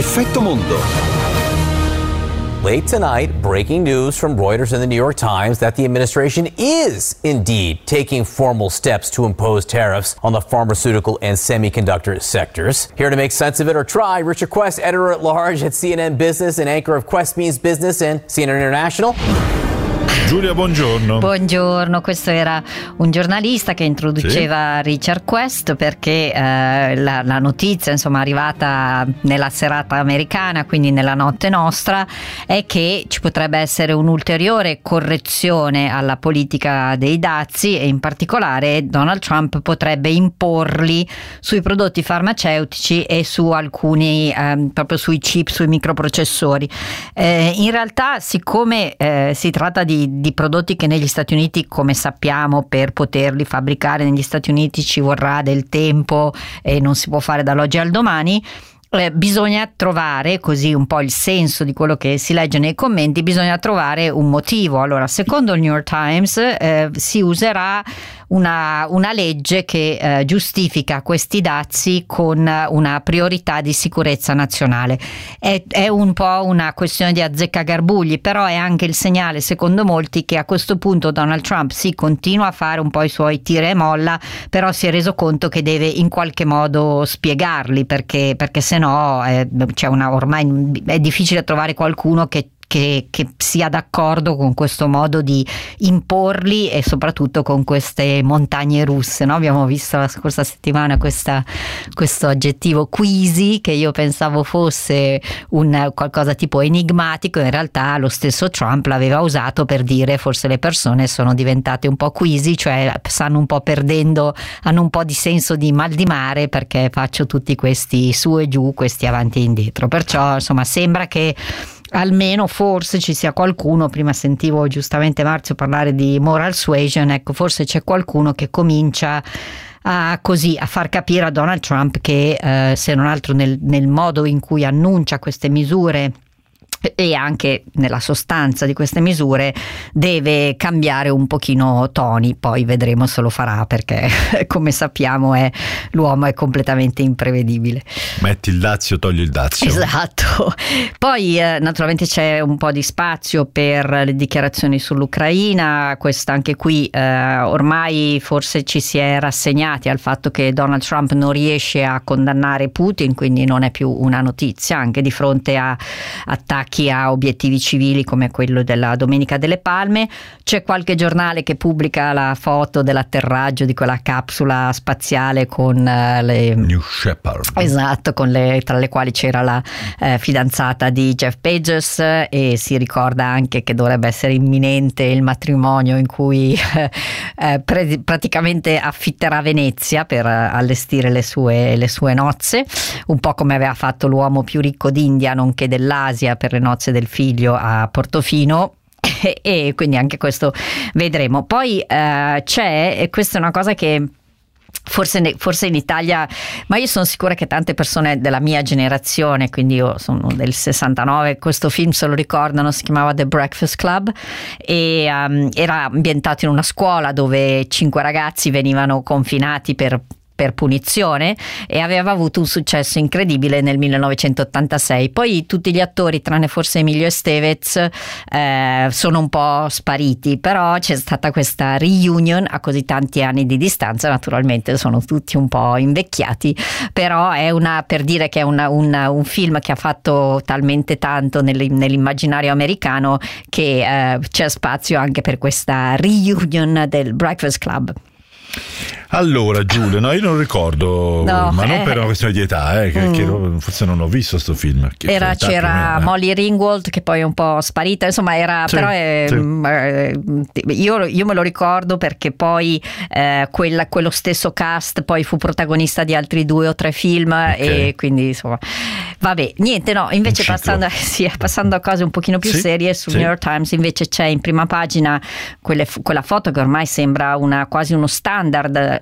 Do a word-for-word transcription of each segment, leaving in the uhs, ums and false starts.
Effetto Mondo. Late tonight, breaking news from Reuters and the New York Times that the administration is indeed taking formal steps to impose tariffs on the pharmaceutical and semiconductor sectors. Here to make sense of it or try, Richard Quest, editor-at-large at C N N Business and anchor of Quest Means Business and C N N International. Giulia, buongiorno. Buongiorno, questo era un giornalista che introduceva sì. Richard Quest perché eh, la, la notizia, insomma, arrivata nella serata americana, quindi nella notte nostra, è che ci potrebbe essere un'ulteriore correzione alla politica dei dazi e in particolare Donald Trump potrebbe imporli sui prodotti farmaceutici e su alcuni, eh, proprio sui chip, sui microprocessori. Eh, in realtà, siccome eh, si tratta di di prodotti che negli Stati Uniti, come sappiamo, per poterli fabbricare negli Stati Uniti ci vorrà del tempo e non si può fare dall'oggi al domani, eh, bisogna trovare, così un po' il senso di quello che si legge nei commenti, bisogna trovare un motivo. Allora, secondo il New York Times eh, si userà Una, una legge che eh, giustifica questi dazi con una priorità di sicurezza nazionale. È, è un po' una questione di azzeccagarbugli, però è anche il segnale, secondo molti, che a questo punto Donald Trump si continua a fare un po' i suoi tira e molla, però si è reso conto che deve in qualche modo spiegarli, perché, perché se no eh, c'è una, ormai è difficile trovare qualcuno che Che, che sia d'accordo con questo modo di imporli e soprattutto con queste montagne russe, no? Abbiamo visto la scorsa settimana questa, questo aggettivo queasy, che io pensavo fosse un qualcosa tipo enigmatico, in realtà lo stesso Trump l'aveva usato per dire forse le persone sono diventate un po' queasy, cioè stanno un po' perdendo, hanno un po' di senso di mal di mare perché faccio tutti questi su e giù, questi avanti e indietro. Perciò insomma sembra che almeno forse ci sia qualcuno, prima sentivo giustamente Marzio parlare di moral suasion, ecco, forse c'è qualcuno che comincia a così a far capire a Donald Trump che eh, se non altro nel, nel modo in cui annuncia queste misure e anche nella sostanza di queste misure deve cambiare un pochino toni, poi vedremo se lo farà, perché come sappiamo è, l'uomo è completamente imprevedibile. Metti il dazio, togli il dazio. Esatto. Poi eh, naturalmente c'è un po' di spazio per le dichiarazioni sull'Ucraina, questa anche qui eh, ormai forse ci si è rassegnati al fatto che Donald Trump non riesce a condannare Putin, quindi non è più una notizia anche di fronte a attacchi a obiettivi civili come quello della Domenica delle Palme. C'è qualche giornale che pubblica la foto dell'atterraggio di quella capsula spaziale con uh, le New Shepard, esatto, con le, tra le quali c'era la eh, fidanzata di Jeff Bezos, e si ricorda anche che dovrebbe essere imminente il matrimonio in cui eh, pre- praticamente affitterà Venezia per allestire le sue, le sue nozze, un po' come aveva fatto l'uomo più ricco d'India nonché dell'Asia per le nozze del figlio a Portofino. E quindi anche questo vedremo. Poi eh, c'è, e questa è una cosa che Forse, forse in Italia, ma io sono sicura che tante persone della mia generazione, quindi io sono del sessantanove, questo film se lo ricordano, si chiamava The Breakfast Club e um, era ambientato in una scuola dove cinque ragazzi venivano confinati per per punizione e aveva avuto un successo incredibile nel millenovecentottantasei. Poi tutti gli attori, tranne forse Emilio Estevez, eh, sono un po' spariti, però c'è stata questa reunion a così tanti anni di distanza, naturalmente sono tutti un po' invecchiati, però è una, per dire che è una, una, un film che ha fatto talmente tanto nel, nell'immaginario americano che eh, c'è spazio anche per questa reunion del Breakfast Club. Allora Giulia, no, io non ricordo, no, ma non eh, per una questione di età, eh, che, mm. che forse non ho visto sto film. Che era, c'era me, Molly Ringwald che poi è un po' sparita, insomma era, sì, però è, sì. eh, io, io me lo ricordo perché poi eh, quella, quello stesso cast poi fu protagonista di altri due o tre film, okay. E quindi insomma vabbè, niente, no, invece passando, sì, passando a cose un pochino più sì, serie, sul sì. New York Times invece c'è in prima pagina quelle, quella foto che ormai sembra una, quasi uno standard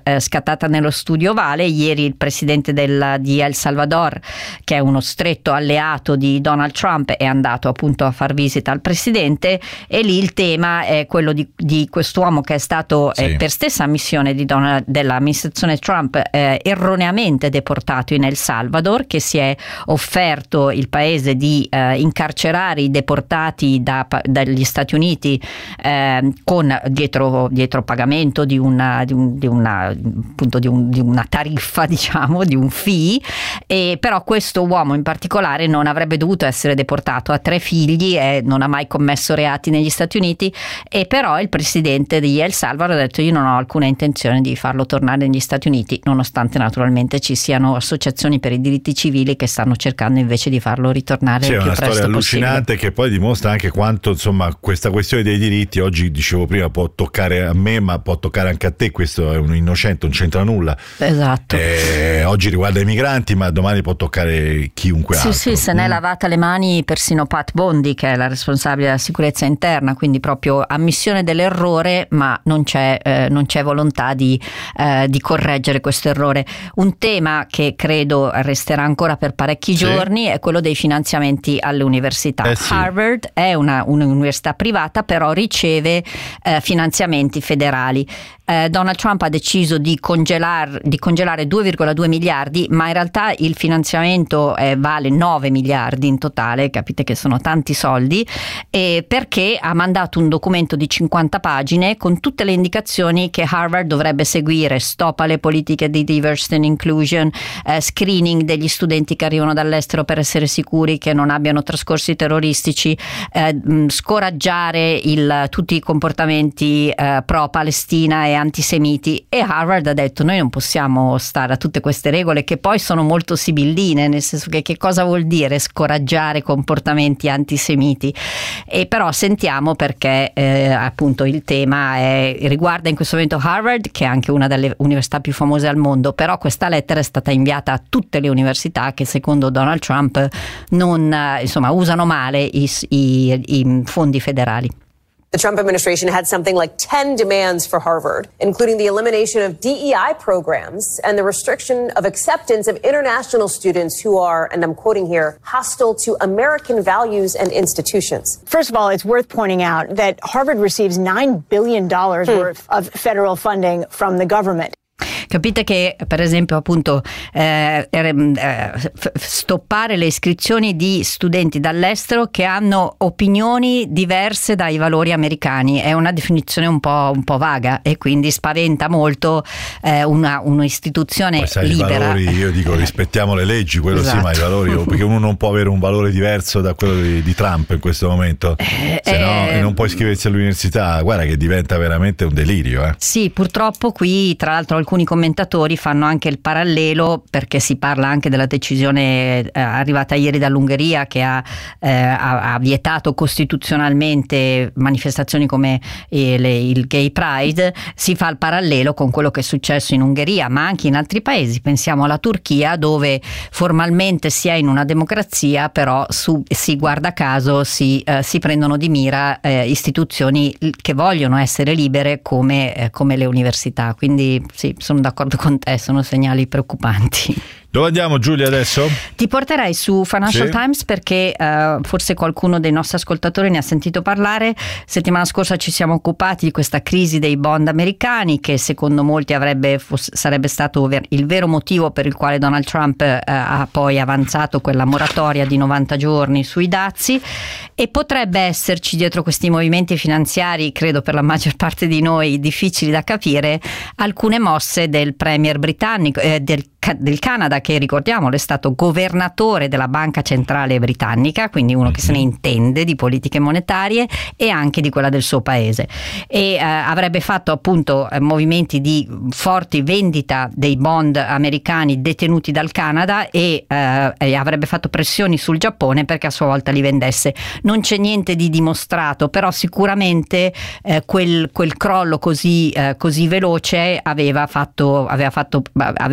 eh, scattata nello studio Ovale. Ieri il presidente del, di El Salvador, che è uno stretto alleato di Donald Trump, è andato appunto a far visita al presidente, e lì il tema è quello di, di quest'uomo che è stato sì. eh, per stessa ammissione di Donald, dell'amministrazione Trump eh, erroneamente deportato in El Salvador, che si è offerto il paese di eh, incarcerare i deportati da, dagli Stati Uniti eh, con dietro, dietro pagamento di una, di un, di una, appunto di, un, di una tariffa, diciamo, di un fee, e però questo uomo in particolare non avrebbe dovuto essere deportato, ha tre figli e non ha mai commesso reati negli Stati Uniti, e però il presidente di El Salvador ha detto: io non ho alcuna intenzione di farlo tornare negli Stati Uniti, nonostante naturalmente ci siano associazioni per i diritti civili che stanno cercando invece di farlo ritornare sì, il più presto possibile. È una storia allucinante che poi dimostra anche quanto, insomma, questa questione dei diritti oggi, dicevo prima, può toccare a me ma può toccare anche a te. Questo è un innocente, non c'entra nulla. Esatto. Eh, oggi riguarda i migranti, ma domani può toccare chiunque sì, altro. Sì, se ne è lavata le mani persino Pat Bondi, che è la responsabile della sicurezza interna, quindi proprio ammissione dell'errore, ma non c'è, eh, non c'è volontà di, eh, di correggere questo errore. Un tema che credo resterà ancora per parecchi sì. giorni è quello dei finanziamenti alle università. Eh sì. Harvard è una, un'università privata, però riceve eh, finanziamenti federali. Eh, Donald Trump ha deciso di, congelar, di congelare due virgola due miliardi, ma in realtà il finanziamento eh, vale nove miliardi in totale, capite che sono tanti soldi, eh, perché ha mandato un documento di cinquanta pagine con tutte le indicazioni che Harvard dovrebbe seguire: stop alle politiche di diversity and inclusion, eh, screening degli studenti che arrivano dall'estero per essere sicuri che non abbiano trascorsi terroristici, eh, scoraggiare il, tutti i comportamenti eh, pro-Palestina e antisemiti. E Harvard ha detto: noi non possiamo stare a tutte queste regole, che poi sono molto sibilline, nel senso che che cosa vuol dire scoraggiare comportamenti antisemiti? E però sentiamo, perché eh, appunto il tema è, riguarda in questo momento Harvard, che è anche una delle università più famose al mondo, però questa lettera è stata inviata a tutte le università che secondo Donald Trump non, insomma, usano male i, i, i fondi federali. The Trump administration had something like ten demands for Harvard, including the elimination of D E I programs and the restriction of acceptance of international students who are, and I'm quoting here, hostile to American values and institutions. First of all, it's worth pointing out that Harvard receives nine billion dollars hmm. worth of federal funding from the government. Capite che, per esempio, appunto eh, eh, stoppare le iscrizioni di studenti dall'estero che hanno opinioni diverse dai valori americani è una definizione un po', un po' vaga, e quindi spaventa molto eh, una, un'istituzione Poi, sai, libera. I valori, io dico, rispettiamo le leggi, quello esatto. sì, ma i valori, perché uno non può avere un valore diverso da quello di, di Trump in questo momento, eh, se no eh, non può iscriversi all'università. Guarda che diventa veramente un delirio. Eh. Sì, purtroppo qui, tra l'altro, alcuni commentatori fanno anche il parallelo, perché si parla anche della decisione eh, arrivata ieri dall'Ungheria, che ha, eh, ha, ha vietato costituzionalmente manifestazioni come eh, le, il Gay Pride. Si fa il parallelo con quello che è successo in Ungheria, ma anche in altri paesi. Pensiamo alla Turchia, dove formalmente si è in una democrazia, però su, si guarda caso si, eh, si prendono di mira eh, istituzioni che vogliono essere libere come, eh, come le università. Quindi sì, sono d'accordo con te, sono segnali preoccupanti. Dove andiamo, Giulia, adesso? Ti porterei su Financial sì. Times, perché uh, forse qualcuno dei nostri ascoltatori ne ha sentito parlare. Settimana scorsa ci siamo occupati di questa crisi dei bond americani, che secondo molti avrebbe sarebbe stato il vero motivo per il quale Donald Trump uh, ha poi avanzato quella moratoria di novanta giorni sui dazi, e potrebbe esserci dietro questi movimenti finanziari, credo per la maggior parte di noi difficili da capire, alcune mosse del premier britannico, eh, del del Canada, che ricordiamolo è stato governatore della Banca Centrale Britannica, quindi uno che se ne intende di politiche monetarie e anche di quella del suo paese, e eh, avrebbe fatto appunto eh, movimenti di forti vendita dei bond americani detenuti dal Canada, e, eh, e avrebbe fatto pressioni sul Giappone perché a sua volta li vendesse. Non c'è niente di dimostrato, però sicuramente eh, quel, quel crollo così, eh, così veloce aveva fatto, aveva fatto aveva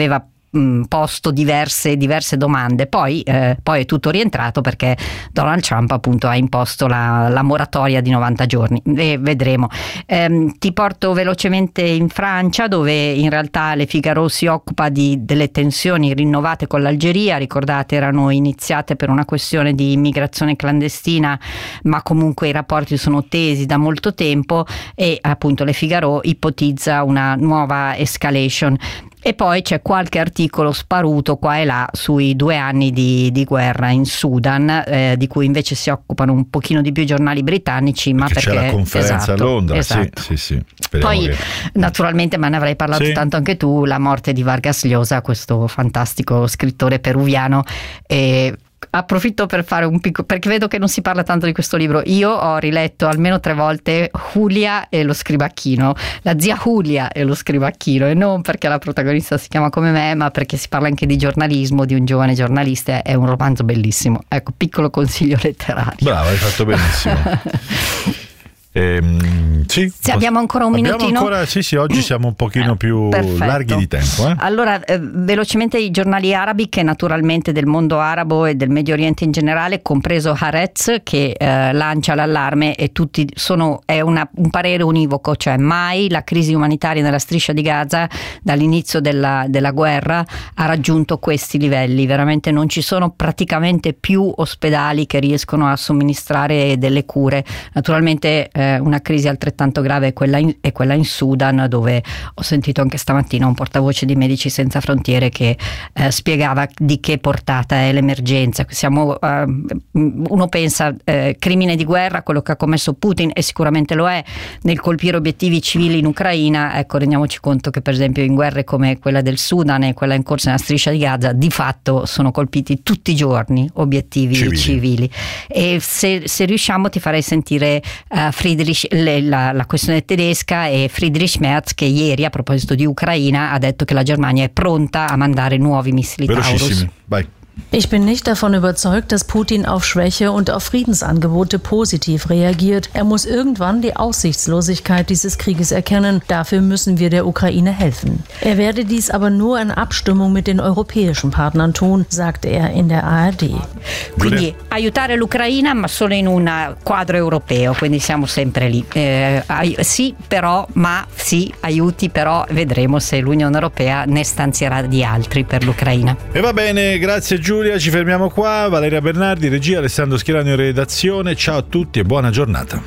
mh, posto diverse, diverse domande. Poi, eh, poi è tutto rientrato perché Donald Trump appunto ha imposto la, la moratoria di novanta giorni e vedremo. Ehm, ti porto velocemente in Francia, dove in realtà Le Figaro si occupa di, delle tensioni rinnovate con l'Algeria. Ricordate, erano iniziate per una questione di immigrazione clandestina, ma comunque i rapporti sono tesi da molto tempo e appunto Le Figaro ipotizza una nuova escalation. E poi c'è qualche articolo sparuto qua e là sui due anni di, di guerra in Sudan, eh, di cui invece si occupano un pochino di più i giornali britannici, ma perché, perché c'è la conferenza esatto, a Londra, esatto. sì, sì, sì. Poi che... naturalmente, ma ne avrai parlato sì. tanto anche tu, la morte di Vargas Llosa, questo fantastico scrittore peruviano. E approfitto per fare un piccolo, perché vedo che non si parla tanto di questo libro. Io ho riletto almeno tre volte Julia e lo scribacchino, la zia Julia e lo scribacchino, e non perché la protagonista si chiama come me, ma perché si parla anche di giornalismo, di un giovane giornalista. È un romanzo bellissimo, ecco, piccolo consiglio letterario. Brava, hai fatto benissimo. Ehm, sì, Se abbiamo ancora un abbiamo minutino ancora, sì sì, oggi siamo un pochino più Perfetto. larghi di tempo, eh? Allora, eh, velocemente i giornali arabi, che naturalmente del mondo arabo e del Medio Oriente in generale, compreso Haaretz, che eh, lancia l'allarme, e tutti sono è una, un parere univoco, cioè mai la crisi umanitaria nella striscia di Gaza dall'inizio della, della guerra ha raggiunto questi livelli. Veramente non ci sono praticamente più ospedali che riescono a somministrare delle cure. Naturalmente eh, una crisi altrettanto grave è quella, in, è quella in Sudan, dove ho sentito anche stamattina un portavoce di Medici Senza Frontiere che eh, spiegava di che portata è l'emergenza. Siamo, eh, uno pensa eh, crimine di guerra, quello che ha commesso Putin, e sicuramente lo è, nel colpire obiettivi civili in Ucraina. Ecco, rendiamoci conto che per esempio in guerre come quella del Sudan e quella in corso nella striscia di Gaza, di fatto sono colpiti tutti i giorni obiettivi civili, civili. E se, se riusciamo ti farei sentire uh, Friedrich, le, la, la questione tedesca, e Friedrich Merz, che ieri a proposito di Ucraina ha detto che la Germania è pronta a mandare nuovi missili Taurus. Vai. Ich bin nicht davon überzeugt, dass Putin auf Schwäche und auf Friedensangebote positiv reagiert. Er muss irgendwann die Aussichtslosigkeit dieses Krieges erkennen. Dafür müssen wir der Ukraine helfen. Er werde dies aber nur in Abstimmung mit den europäischen Partnern tun, sagte er in der A R D. Quindi aiutare l'Ucraina, ma solo in un quadro europeo, quindi siamo sempre lì. Eh, sì, però, ma sì, aiuti, però vedremo se l'Unione Europea ne stanzierà di altri per l'Ucraina. E va bene, grazie Giulia, ci fermiamo qua. Valeria Bernardi, regia, Alessandro Schierano in redazione. Ciao a tutti e buona giornata.